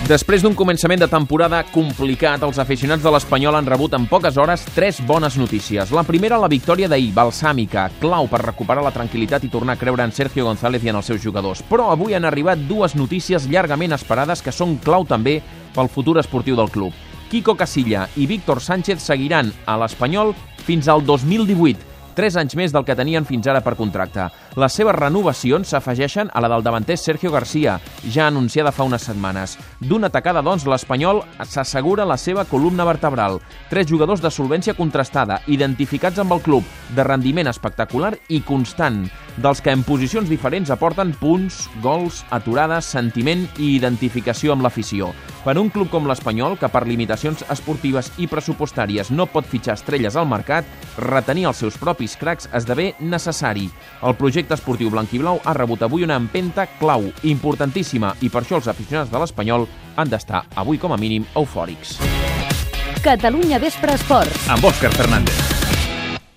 Després d'un començament de temporada complicat, els aficionats de l'Espanyol han rebut en poques hores 3 bones notícies. La primera, la victòria d'ahir, balsàmica, clau per recuperar la tranquil·litat i tornar a creure en Sergio González i en els seus jugadors. Però avui han arribat 2 notícies llargament esperades que són clau també pel futur esportiu del club. Quico Casilla i Víctor Sánchez seguiran a l'Espanyol fins al 2018. 3 anys més del que tenien fins ara per contracte. Les seves renovacions s'afegeixen a la del davanter Sergio García, ja anunciada fa unes setmanes. D'una tacada, doncs, l'Espanyol s'assegura la seva columna vertebral. 3 jugadors de solvència contrastada, identificats amb el club, de rendiment espectacular i constant, dels que en posicions diferents aporten punts, gols, aturades, sentiment i identificació amb l'afició. Per un club com l'Espanyol, que per limitacions esportives i pressupostàries no pot fitxar estrelles al mercat, retenir els seus propis cracs esdevé necessari. El projecte esportiu blanquiblau ha rebut avui una empenta clau, importantíssima, i per això els aficionats de l'Espanyol han d'estar avui com a mínim eufòrics. Catalunya Vespre Esports. Amb Òscar Fernández.